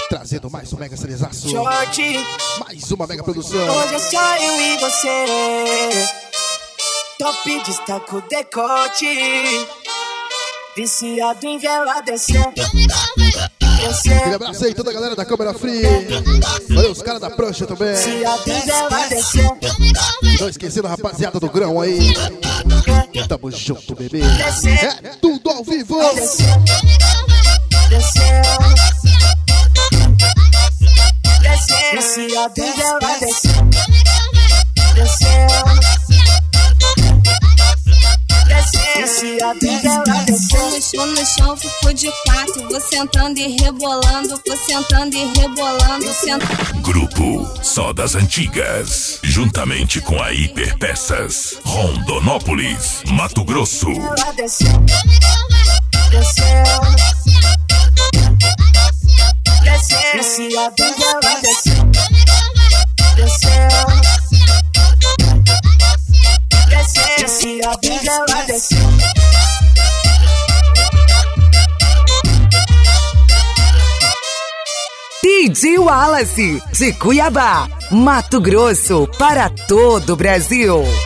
trazendo mais um mega serizaço. Short. Mais uma mega produção. Hoje é só eu e você. Top destaca o decote. Viciado em vela descendo. Aquele abraço aí, toda a galera da câmera free. Valeu, os caras da prancha também. Viciado em vela descendo. Não esquecendo a rapaziada do grão aí. Tamo junto, bebê. É tudo ao vivo. Descendo. Viciado em vela descendo. Viciado em vela descendo. Deixou no chão, ficou de quatro. Vou sentando e rebolando, vou sentando e rebolando, Grupo Só das Antigas, juntamente com a Hiperpeças, Rondonópolis, Mato Grosso. Vela descendo. Viciado em vela descendo. Viciado em vela descendo. DJ Wallace, de Cuiabá, Mato Grosso, para todo o Brasil.